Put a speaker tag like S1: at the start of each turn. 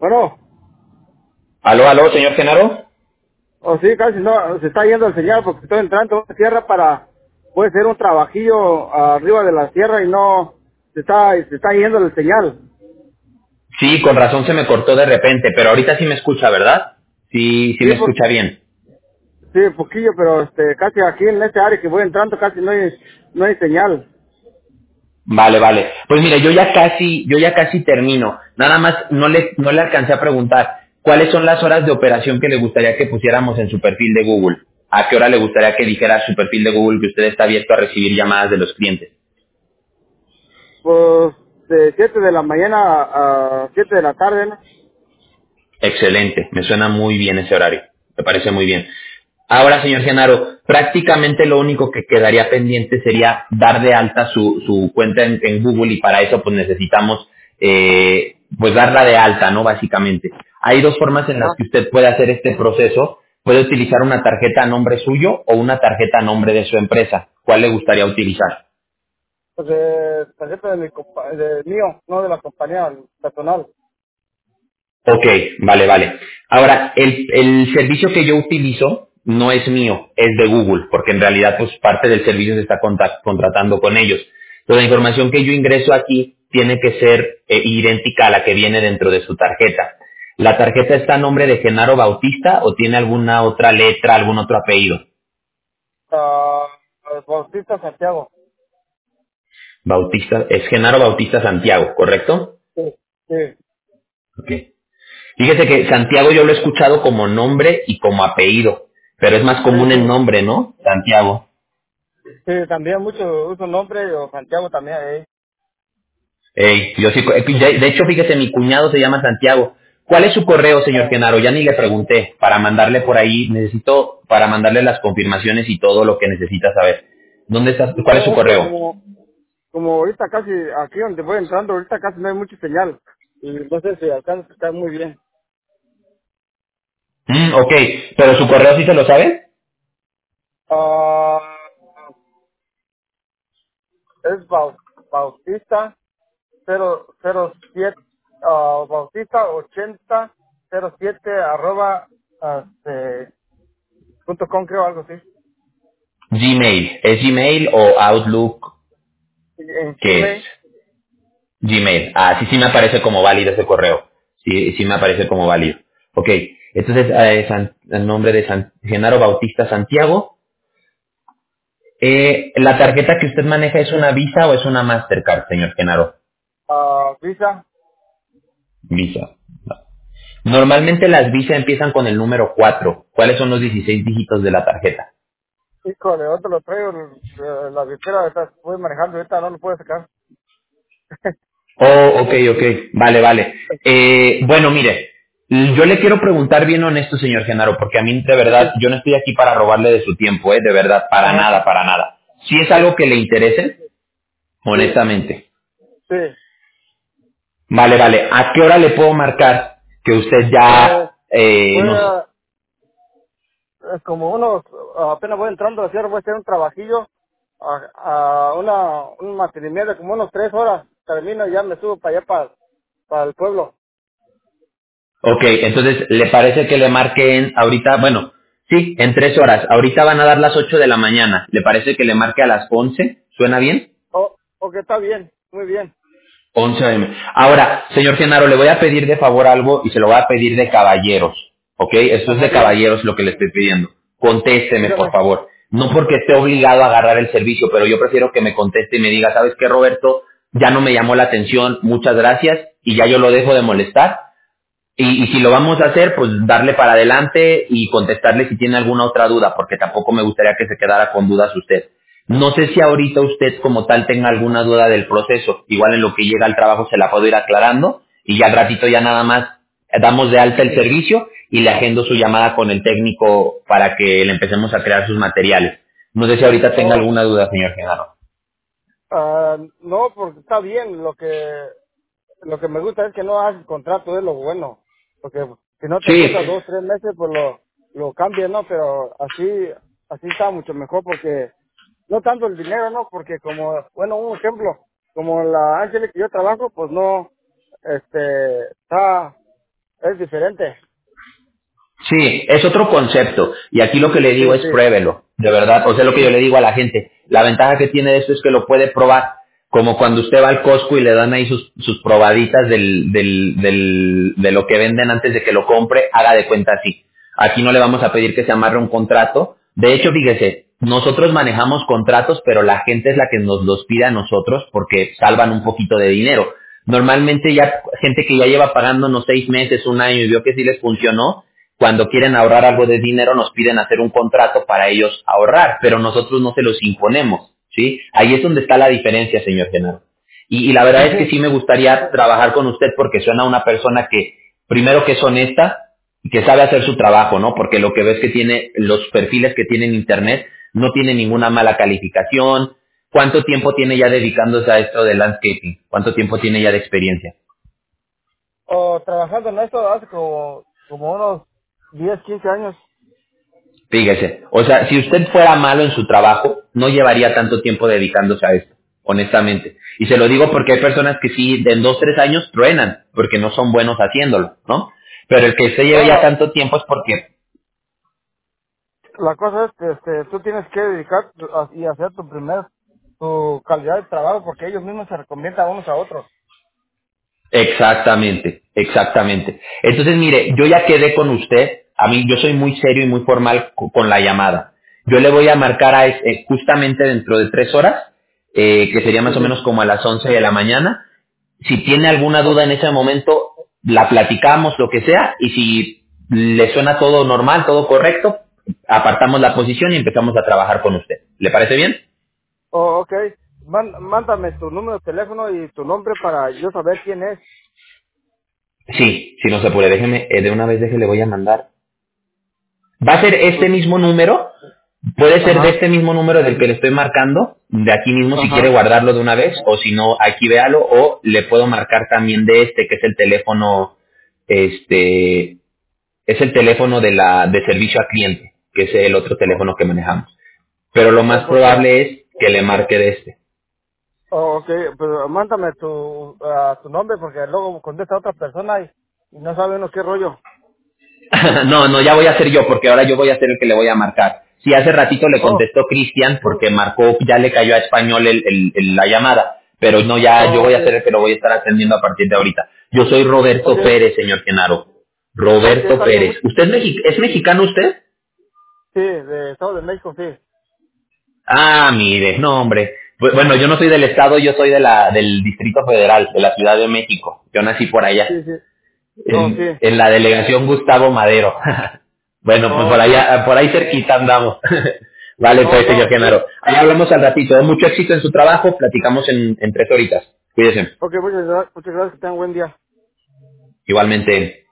S1: Bueno,
S2: Aló, aló, señor Genaro.
S1: o sí, casi no, se está yendo el señal porque estoy entrando a una sierra para, puede ser un trabajillo arriba de la sierra y no, se está yendo el señal.
S2: Sí, con razón se me cortó de repente, pero ahorita sí me escucha, ¿verdad? Sí, sí
S1: Sí,
S2: me escucha bien.
S1: sí, poquillo, pero casi aquí en este área que voy entrando casi no hay señal.
S2: Vale, vale. Pues mire, yo ya casi termino. Nada más no le alcancé a preguntar cuáles son las horas de operación que le gustaría que pusiéramos en su perfil de Google. ¿A qué hora le gustaría que dijera su perfil de Google que usted está abierto a recibir llamadas de los clientes?
S1: Pues de 7 de la mañana a 7 de la tarde, ¿no?
S2: Excelente, me suena muy bien ese horario. Me parece muy bien. Ahora, señor Genaro, prácticamente lo único que quedaría pendiente sería dar de alta su cuenta en Google y para eso pues necesitamos pues darla de alta, ¿no? Básicamente. Hay dos formas en las
S1: Ajá.
S2: que usted puede hacer este proceso. Puede utilizar una tarjeta a nombre suyo o una tarjeta a nombre de su empresa. ¿Cuál le gustaría utilizar?
S1: Pues de tarjeta de mío, no de la compañía personal.
S2: Ok, vale, vale. Ahora, el servicio que yo utilizo no es mío, es de Google, porque en realidad pues parte del servicio se está contratando con ellos. Entonces, la información que yo ingreso aquí tiene que ser idéntica a la que viene dentro de su tarjeta. ¿La tarjeta está a nombre de Genaro Bautista o tiene alguna otra letra, algún otro apellido?
S1: Ah, Bautista Santiago.
S2: Bautista, es Genaro Bautista Santiago, ¿correcto?
S1: Sí, sí,
S2: Ok. Fíjese que Santiago yo lo he escuchado como nombre y como apellido, pero es más
S1: sí,
S2: común el
S1: sí.
S2: nombre, ¿no? Santiago.
S1: Sí, también mucho uso nombre, o Santiago también,
S2: Yo sí, de hecho, fíjese, mi cuñado se llama Santiago. ¿Cuál es su correo, señor
S1: Oh,
S2: Genaro? Ya ni le pregunté, para mandarle por ahí, necesito para mandarle las confirmaciones y todo lo que necesita saber. ¿Dónde está? ¿Cuál es su
S1: no, es que
S2: correo?
S1: como ahorita casi, aquí donde voy entrando, ahorita casi no hay mucha señal. Y no sé si alcanza a estar muy bien.
S2: Ok, pero su correo sí se lo sabe.
S1: Ah, es Bautista 007, Bautista 8007 arroba, .com, creo, algo así.
S2: Gmail. ¿Es Gmail o Outlook?
S1: Y en
S2: ¿Qué es?
S1: Gmail.
S2: Gmail. Ah, sí, sí me aparece como válido ese correo. Sí, sí me aparece como válido. Ok, entonces el nombre de Genaro Bautista Santiago. ¿La tarjeta que usted maneja es una Visa o es una Mastercard, señor Genaro?
S1: Visa.
S2: Visa. Normalmente las Visa empiezan con el número 4. ¿Cuáles son los 16 dígitos de la tarjeta?
S1: Híjole, otro lo traigo, la billetera, voy manejando, ahorita no lo puedo sacar.
S2: Oh, ok, ok. Vale, vale. Bueno, mire, yo le quiero preguntar bien honesto, señor Genaro, porque a mí de
S1: Sí,
S2: verdad,
S1: sí.
S2: yo no estoy aquí para robarle de su tiempo, de verdad, para
S1: Ajá.
S2: nada, para nada. Si es algo que le interese,
S1: Sí,
S2: honestamente.
S1: sí.
S2: Vale, vale. ¿A qué hora le puedo marcar que usted
S1: Pues,
S2: ya
S1: voy
S2: nos...
S1: a, como unos, apenas voy entrando a hacer, voy a hacer un trabajillo, un mantenimiento de como unos 3 horas, termino y ya me subo para allá, para el pueblo.
S2: Ok, entonces, ¿le parece que le marquen ahorita? Bueno, sí, en 3 horas. Ahorita van a dar las 8 de la mañana. ¿Le parece que le marque a las 11? ¿Suena bien?
S1: Oh, ok, está bien, muy bien.
S2: 11 a.m. Ahora, señor Genaro, le voy a pedir de favor algo y se lo voy a pedir de caballeros. ¿Ok? Esto es
S1: Ajá,
S2: de
S1: dígame,
S2: caballeros lo que le estoy pidiendo. Contésteme, por
S1: dígame.
S2: favor. No porque esté obligado a agarrar el servicio, pero yo prefiero que me conteste y me diga, ¿sabes qué, Roberto? Ya no me llamó la atención, muchas gracias, y ya yo lo dejo de molestar. Y si lo vamos a hacer, pues darle para adelante y contestarle si tiene alguna otra duda, porque tampoco me gustaría que se quedara con dudas usted. No sé si ahorita usted como tal tenga alguna duda del proceso. Igual en lo que llega al trabajo se la puedo ir aclarando y ya al ratito ya nada más damos de alta el servicio y le agendo su llamada con el técnico para que le empecemos a crear sus materiales. No sé si ahorita tenga
S1: Oh,
S2: alguna duda, señor Genaro.
S1: no, porque está bien, lo que me gusta es que no haces contrato, es lo bueno. Porque si no te
S2: Sí,
S1: gusta 2, 3 meses, pues lo cambias, ¿no? Pero así está mucho mejor porque no tanto el dinero, ¿no? Porque como, bueno, un ejemplo, como la Ángeles que yo trabajo, pues no, está es diferente.
S2: Sí, es otro concepto. Y aquí lo que le
S1: Sí,
S2: digo es
S1: sí.
S2: pruébelo, de verdad. O sea, lo que yo le digo a la gente. La ventaja que tiene de esto es que lo puede probar. Como cuando usted va al Costco y le dan ahí sus probaditas de lo que venden antes de que lo compre, haga de cuenta así. Aquí no le vamos a pedir que se amarre un contrato. De hecho, fíjese, nosotros manejamos contratos, pero la gente es la que nos los pide a nosotros porque salvan un poquito de dinero. Normalmente ya gente que ya lleva pagándonos 6 meses, un año y vio que sí les funcionó, cuando quieren ahorrar algo de dinero nos piden hacer un contrato para ellos ahorrar, pero nosotros no se los imponemos, ¿sí? Ahí es donde está la diferencia, señor Genaro. Y la verdad
S1: Sí,
S2: es que
S1: sí.
S2: sí me gustaría trabajar con usted porque suena una persona que, primero que es honesta y que sabe hacer su trabajo, ¿no? Porque lo que ves que tiene, los perfiles que tiene en internet no tiene ninguna mala calificación. ¿Cuánto tiempo tiene ya dedicándose a esto de landscaping? ¿Cuánto tiempo tiene ya de experiencia?
S1: O trabajando en esto hace como unos 10 15 años.
S2: Fíjese, o sea, si usted fuera malo en su trabajo, no llevaría tanto tiempo dedicándose a esto, honestamente. Y se lo digo porque hay personas que sí, en 2, 3 años truenan, porque no son buenos haciéndolo, ¿no? Pero el que se lleve
S1: No,
S2: ya tanto tiempo es porque,
S1: la cosa es que tú tienes que dedicar y hacer tu calidad de trabajo porque ellos mismos se recomiendan unos a otros.
S2: exactamente, exactamente. Entonces, mire, yo ya quedé con usted, a mí, yo soy muy serio y muy formal con la llamada. Yo le voy a marcar justamente dentro de 3 horas, que sería
S1: Sí,
S2: más o
S1: sí.
S2: menos como a las 11 de la mañana. Si tiene alguna
S1: O-
S2: duda en ese momento, la platicamos, lo que sea, y si le suena todo normal, todo correcto, apartamos la posición y empezamos a trabajar con usted. ¿Le parece bien?
S1: ok. Mándame tu número de teléfono y tu nombre para yo saber quién es.
S2: Sí, si no se puede, déjeme, de una vez le voy a mandar. Va a ser este
S1: Tu-
S2: mismo número, puede ser de
S1: Ajá,
S2: este mismo número del que le estoy marcando, de aquí mismo si quiere
S1: ajá.
S2: guardarlo de una vez, o si no, aquí véalo, o le puedo marcar también de este, que es el teléfono, este, es el teléfono de servicio al cliente, que es el otro
S1: O,
S2: teléfono que manejamos. Pero lo más
S1: porque,
S2: probable es que le marque de este.
S1: ok, pero mándame tu nombre porque luego contesta otra persona y no sabe uno qué rollo.
S2: No, no, ya voy a ser yo, porque ahora yo voy a ser el que le voy a marcar. Si hace ratito le
S1: Oh,
S2: contestó Cristian, porque marcó, ya le cayó a español la llamada, pero no, ya yo voy
S1: ok,
S2: a ser el que lo voy a estar atendiendo a partir de ahorita. Yo soy
S1: ok,
S2: Roberto Pérez, señor Genaro.
S1: ok,
S2: Roberto
S1: está bien.
S2: Pérez. ¿Usted es mexicano usted?
S1: Sí, de Estado de México, sí.
S2: Ah, mire, no, hombre. Bueno, yo no soy del estado, yo soy del Distrito Federal, de la Ciudad de México. Yo nací por allá,
S1: Sí, sí. Oh, sí.
S2: en la delegación Gustavo Madero. Bueno, pues
S1: Oh, ok.
S2: por ahí cerquita andamos. Vale,
S1: Oh,
S2: pues, señor
S1: no.
S2: Genaro. Ahí hablamos al ratito. Mucho éxito en su trabajo. Platicamos en 3 horitas. Cuídese.
S1: Ok, muchas gracias, que tengan buen día.
S2: Igualmente.